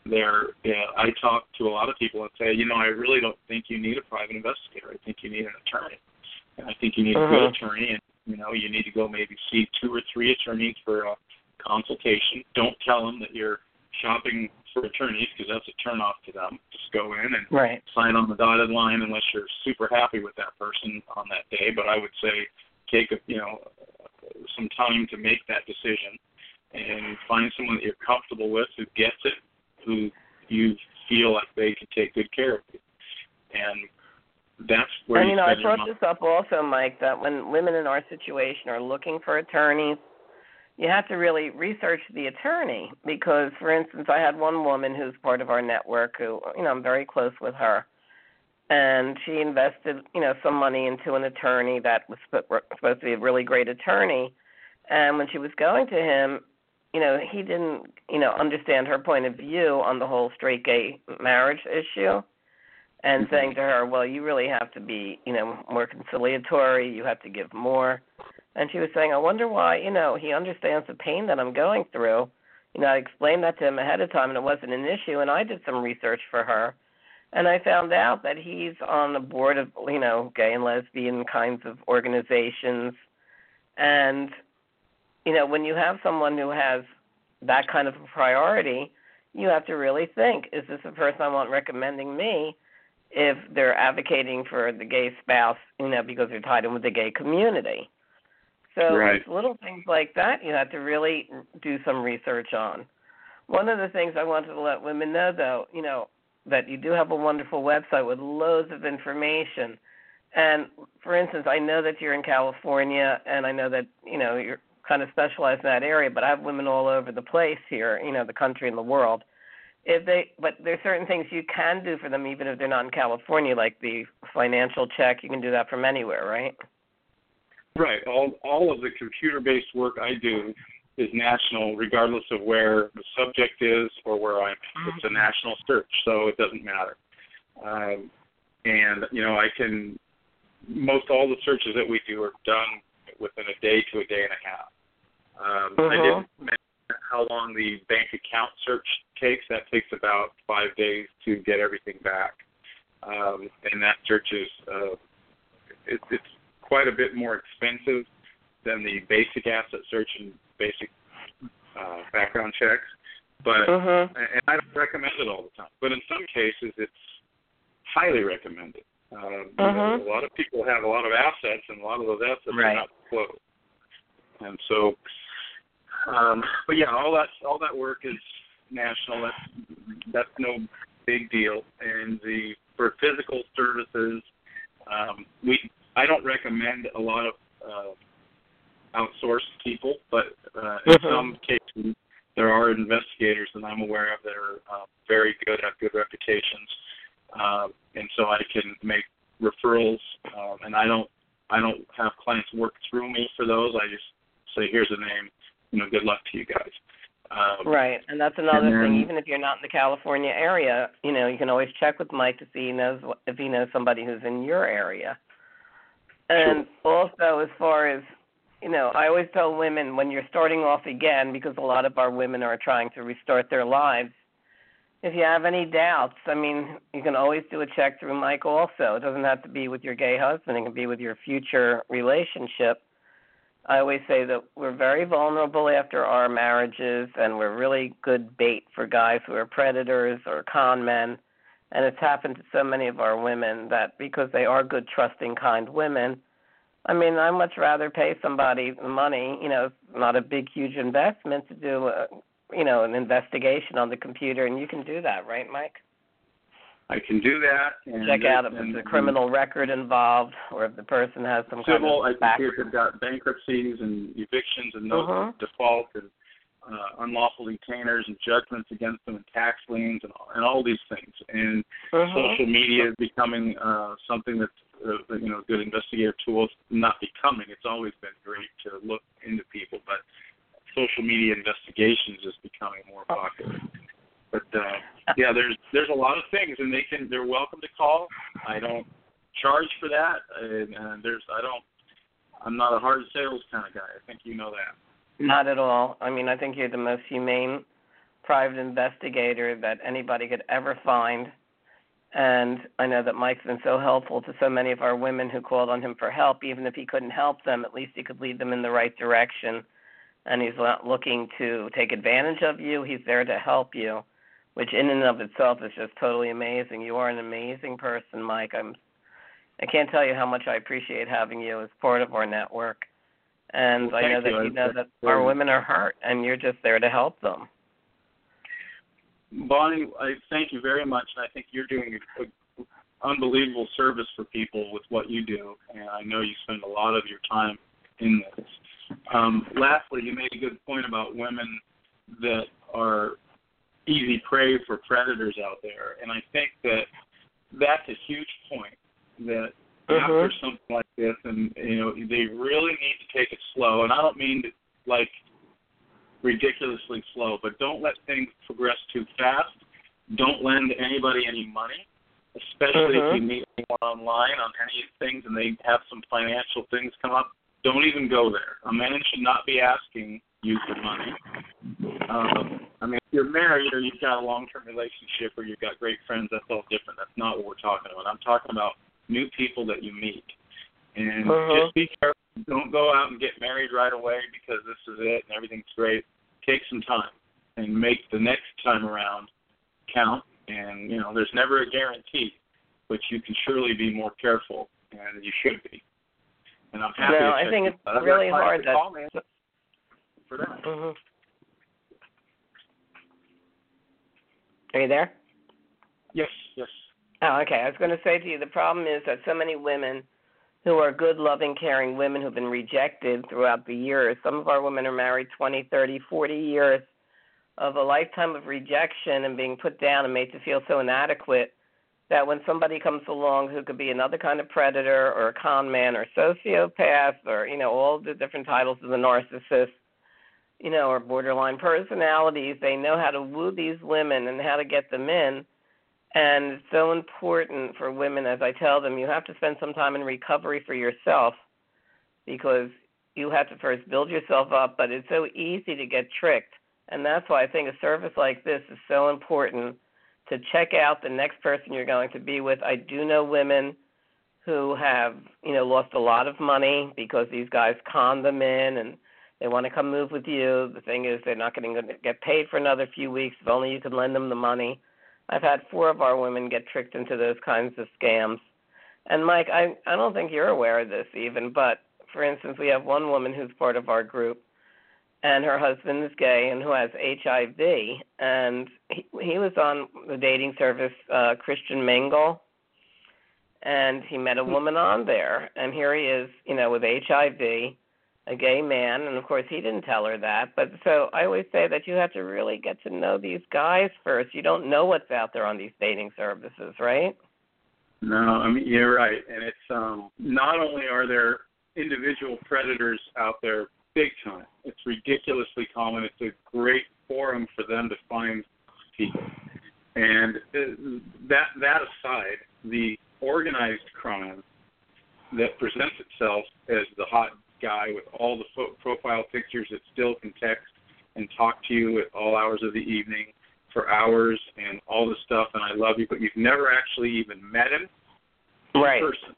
I talk to a lot of people and say, I really don't think you need a private investigator. I think you need an attorney. And I think you need a good attorney, and you need to go maybe see 2 or 3 attorneys for a consultation. Don't tell them that you're shopping for attorneys because that's a turnoff to them. Just go in and sign on the dotted line unless you're super happy with that person on that day. But I would say take some time to make that decision and find someone that you're comfortable with, who gets it, who you feel like they can take good care of you. And that's where I brought this up also, Mike, that when women in our situation are looking for attorneys, you have to really research the attorney because, for instance, I had one woman who's part of our network who, I'm very close with her, and she invested, some money into an attorney that was supposed to be a really great attorney, and when she was going to him, he didn't, understand her point of view on the whole straight gay marriage issue. And saying to her, well, you really have to be, more conciliatory. You have to give more. And she was saying, I wonder why, he understands the pain that I'm going through. I explained that to him ahead of time, and it wasn't an issue. And I did some research for her, and I found out that he's on the board of, gay and lesbian kinds of organizations. And, when you have someone who has that kind of a priority, you have to really think, is this a person I want recommending me if they're advocating for the gay spouse, because they're tied in with the gay community? So right. It's little things like that you have to really do some research on. One of the things I wanted to let women know, though, that you do have a wonderful website with loads of information. And, for instance, I know that you're in California, and I know that, you're kind of specialized in that area, but I have women all over the place here, the country and the world. But there's certain things you can do for them even if they're not in California, like the financial check. You can do that from anywhere, right? Right. All of the computer-based work I do is national, regardless of where the subject is or where I'm at. It's a national search, so it doesn't matter. Most all the searches that we do are done within a day to a day and a half. I didn't mention how long the bank account search takes. That takes about 5 days to get everything back. And that search is it's quite a bit more expensive than the basic asset search and basic background checks. But and I don't recommend it all the time. But in some cases, it's highly recommended. A lot of people have a lot of assets, and a lot of those assets are not closed. And so, but yeah, all that work is national. That's no big deal. And for physical services, I don't recommend a lot of outsourced people, but in some cases there are investigators that I'm aware of that are very good, have good reputations, and so I can make referrals. And I don't have clients work through me for those. I just say, here's a name, good luck to you guys. Right, and that's another thing. Even if you're not in the California area, you can always check with Mike to see if he knows somebody who's in your area. And also, as far as, I always tell women when you're starting off again, because a lot of our women are trying to restart their lives, if you have any doubts, you can always do a check through Mike also. It doesn't have to be with your gay husband. It can be with your future relationship. I always say that we're very vulnerable after our marriages, and we're really good bait for guys who are predators or con men. And it's happened to so many of our women that because they are good, trusting, kind women, I'd much rather pay somebody the money, not a big, huge investment to do, an investigation on the computer, and you can do that, right, Mike? I can do that. And check out if there's a criminal record involved or if the person has some civil, kind of I can see if they've got bankruptcies and evictions and notice of default and unlawful retainers and judgments against them and tax liens and all these things. And social media is becoming something that's good investigative tools. Not becoming, it's always been great to look into people, but social media investigations is becoming more popular. But yeah, there's a lot of things, and they're welcome to call. I don't charge for that, and I'm not a hard sales kind of guy. I think you know that. Not at all. I think you're the most humane private investigator that anybody could ever find. And I know that Mike's been so helpful to so many of our women who called on him for help. Even if he couldn't help them, at least he could lead them in the right direction. And he's not looking to take advantage of you. He's there to help you, which in and of itself is just totally amazing. You are an amazing person, Mike. I can't tell you how much I appreciate having you as part of our network. And I know that you know that our women are hurt, and you're just there to help them. Bonnie, I thank you very much, and I think you're doing an unbelievable service for people with what you do, and I know you spend a lot of your time in this. Lastly, you made a good point about women that are easy prey for predators out there, and I think that that's a huge point, that after something like this, and they really need to take it slow, and I don't mean to, ridiculously slow, but don't let things progress too fast. Don't lend anybody any money, especially if you meet anyone online on any things and they have some financial things come up. Don't even go there. A man should not be asking you for money. I mean, if you're married or you've got a long-term relationship or you've got great friends, that's all different. That's not what we're talking about. I'm talking about new people that you meet. And just be careful. Don't go out and get married right away because this is it and everything's great. Take some time and make the next time around count. And, you know, there's never a guarantee, but you can surely be more careful, and you should be. And I'm happy to check I think it's I'd really like hard to call me for that. Are you there? Yes. Oh, okay. I was going to say to you, the problem is that so many women who are good, loving, caring women who've been rejected throughout the years, some of our women are married 20, 30, 40 years of a lifetime of rejection and being put down and made to feel so inadequate that when somebody comes along who could be another kind of predator or a con man or sociopath or, you know, all the different titles of the narcissist, you know, or borderline personalities, they know how to woo these women and how to get them in. And it's so important for women, as I tell them, you have to spend some time in recovery for yourself because you have to first build yourself up, but it's so easy to get tricked. And that's why I think a service like this is so important to check out the next person you're going to be with. I do know women who have, you know, lost a lot of money because these guys con them in and they want to come move with you. The thing is they're not going to get paid for another few weeks if only you can lend them the money. I've had 4 of our women get tricked into those kinds of scams. And, Mike, I don't think you're aware of this even, but, for instance, we have one woman who's part of our group, and her husband is gay and who has HIV, and he was on the dating service Christian Mingle, and he met a woman on there, and here he is, you know, with HIV, a gay man, and of course he didn't tell her that. But so I always say that you have to really get to know these guys first. You don't know what's out there on these dating services, right? No, I mean, you're right. And it's not only are there individual predators out there big time, it's ridiculously common. It's a great forum for them to find people. And that aside, the organized crime that presents itself as the hot guy with all the profile pictures that still can text and talk to you at all hours of the evening for hours and all this stuff, and I love you, but you've never actually even met him in person.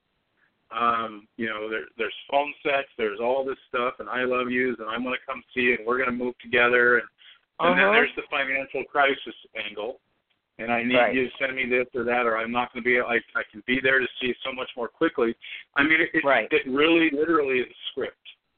You know, there's phone sex, there's all this stuff, and I love yous, and I'm going to come see you, and we're going to move together, and then there's the financial crisis angle. And I need you to send me this or that, or I'm not going to be. I can be there to see you so much more quickly. I mean, it really, literally is a script.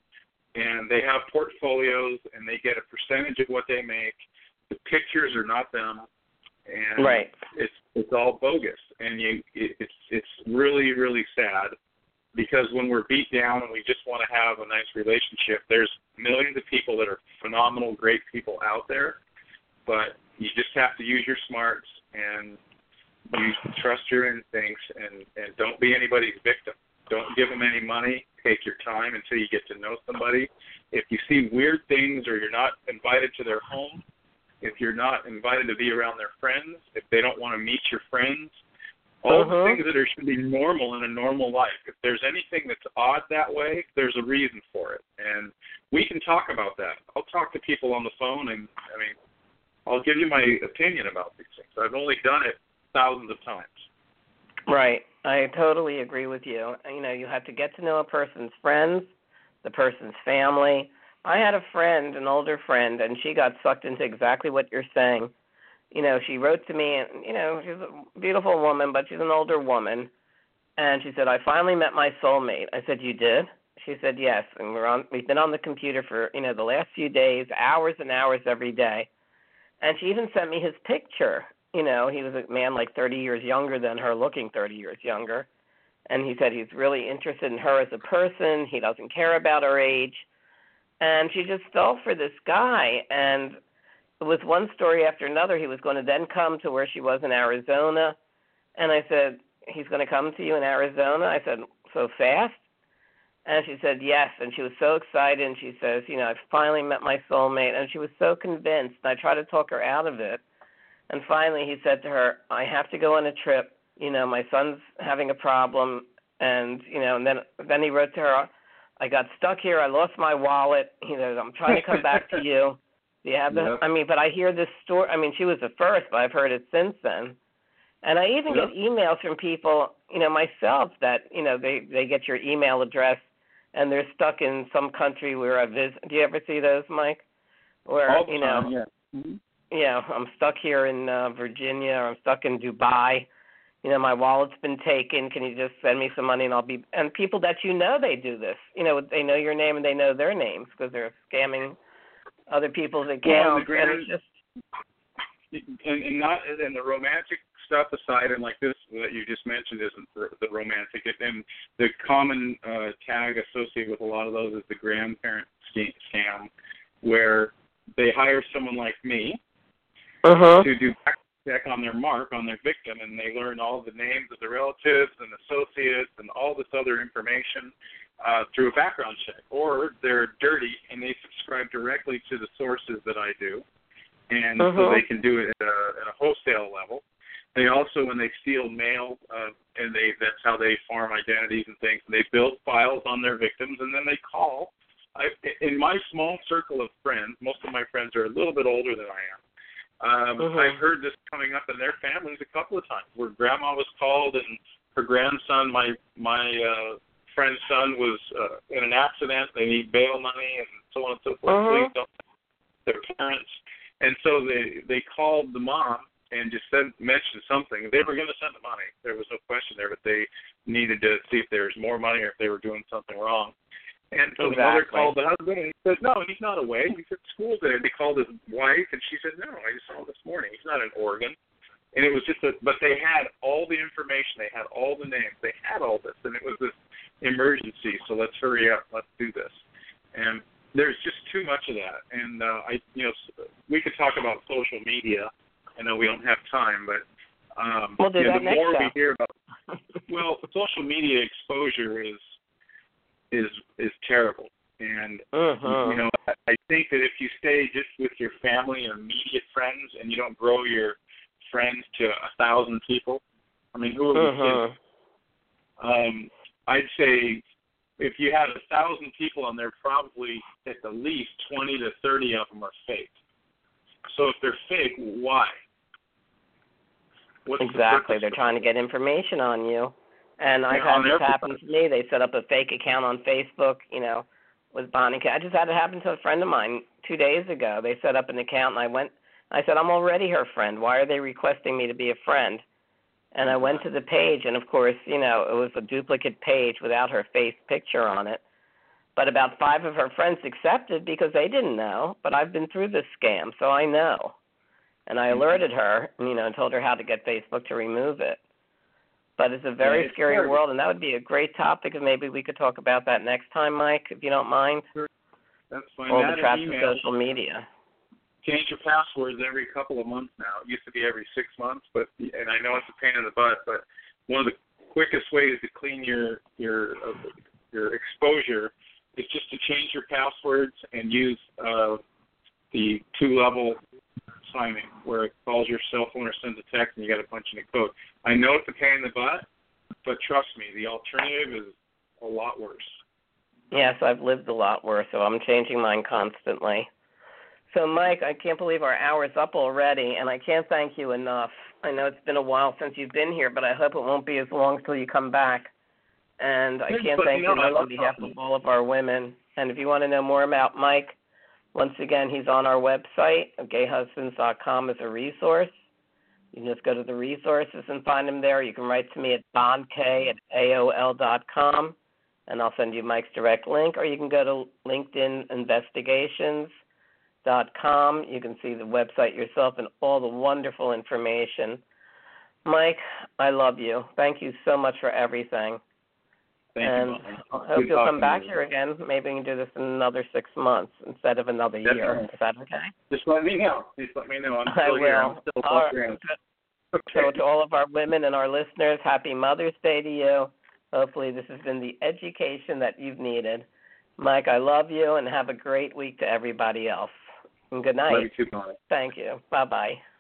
And they have portfolios, and they get a percentage of what they make. The pictures are not them, and it's all bogus. And it's really, really sad because when we're beat down and we just want to have a nice relationship, there's millions of people that are phenomenal, great people out there, but you just have to use your smarts and you trust your instincts and don't be anybody's victim. Don't give them any money. Take your time until you get to know somebody. If you see weird things or you're not invited to their home, if you're not invited to be around their friends, if they don't want to meet your friends, all the things that should be normal in a normal life. If there's anything that's odd that way, there's a reason for it. And we can talk about that. I'll talk to people on the phone and, I mean, I'll give you my opinion about these things. I've only done it thousands of times. Right. I totally agree with you. You know, you have to get to know a person's friends, the person's family. I had a friend, an older friend, and she got sucked into exactly what you're saying. You know, she wrote to me, and, you know, she's a beautiful woman, but she's an older woman. And she said, I finally met my soulmate. I said, you did? She said, yes. And we've been on the computer for, you know, the last few days, hours and hours every day. And she even sent me his picture. You know, he was a man like 30 years younger than her, looking 30 years younger. And he said he's really interested in her as a person. He doesn't care about her age. And she just fell for this guy. And with one story after another, he was going to then come to where she was in Arizona. And I said, he's going to come to you in Arizona? I said, so fast? And she said, yes. And she was so excited. And she says, you know, I finally met my soulmate. And she was so convinced. And I tried to talk her out of it. And finally he said to her, I have to go on a trip. You know, my son's having a problem. And, you know, and then he wrote to her, I got stuck here. I lost my wallet. I'm trying to come back to you. Do you have the? Yep. But I hear this story. She was the first, but I've heard it since then. And I even get emails from people, myself, that they get your email address and they're stuck in some country where I visit. Do you ever see those, Mike? Where all the time, yeah. Mm-hmm. Yeah, I'm stuck here in Virginia, or I'm stuck in Dubai. My wallet's been taken. Can you just send me some money and I'll be? And people that they do this. They know your name and they know their names because they're scamming other people's accounts. And it's just and the romantic stuff aside, and like this that you just mentioned isn't the romantic. And the common tag associated with a lot of those is the grandparent scam, where they hire someone like me to do background check on their victim, and they learn all the names of the relatives and associates and all this other information through a background check. Or they're dirty and they subscribe directly to the sources that I do, and so they can do it at a wholesale level. They also, when they steal mail, and that's how they farm identities and things, they build files on their victims, and then they call. In my small circle of friends, most of my friends are a little bit older than I am. I've heard this coming up in their families a couple of times, where grandma was called and her grandson, my friend's son, was in an accident. They need bail money and so on and so forth. Please don't their parents. And so they called the mom and just mentioned something. They were going to send the money. There was no question there, but they needed to see if there was more money or if they were doing something wrong. And so the mother called the husband, and he said, no, he's not away. He's at school today. They called his wife, and she said, no, I just saw him this morning. He's not in Oregon. And it was just but they had all the information. They had all the names. They had all this, and it was this emergency, so let's hurry up. Let's do this. And there's just too much of that. And, we could talk about social media. I know we don't have time, but we'll do that the more next we hear about social media exposure is terrible. And, I think that if you stay just with your family and immediate friends and you don't grow your friends to 1,000 people, who are we kidding? I'd say if you had 1,000 people on there, probably at the least 20 to 30 of them are fake. So if they're fake, why? Exactly. They're trying to get information on you. And I've had this happen to me. They set up a fake account on Facebook, with Bonnie. I just had it happen to a friend of mine 2 days ago. They set up an account, and I said, I'm already her friend. Why are they requesting me to be a friend? And I went to the page, and, of course, it was a duplicate page without her face picture on it. But about 5 of her friends accepted because they didn't know. But I've been through this scam, so I know. And I alerted her, and told her how to get Facebook to remove it. But it's a very scary world, and that would be a great topic, and maybe we could talk about that next time, Mike, if you don't mind. Sure. That's fine. All the traps of social media. Change your passwords every couple of months now. It used to be every 6 months, and I know it's a pain in the butt, but one of the quickest ways to clean your exposure is just to change your passwords and use the 2-level signing, where it calls your cell phone or sends a text and you got to punch in a code. I know it's a pain in the butt, but trust me, the alternative is a lot worse. Yes, I've lived a lot worse, so I'm changing mine constantly. So, Mike, I can't believe our hour's up already, and I can't thank you enough. I know it's been a while since you've been here, but I hope it won't be as long till you come back. And I can't thank you enough on behalf of all of our women. And if you want to know more about Mike, once again, he's on our website, gayhusbands.com, as a resource. You can just go to the resources and find him there. You can write to me at bonk@aol.com, and I'll send you Mike's direct link. Or you can go to LinkedIninvestigations.com. You can see the website yourself and all the wonderful information. Mike, I love you. Thank you so much for everything. Thank you. I hope you'll come back here again. Maybe we can do this in another 6 months instead of another year. Is that okay? Just let me know. I'm still I will. here. I'm still Okay. So to all of our women and our listeners, happy Mother's Day to you. Hopefully this has been the education that you've needed. Mike, I love you, and have a great week to everybody else. And good night. Love you too, Bonnie. Thank you. Bye-bye.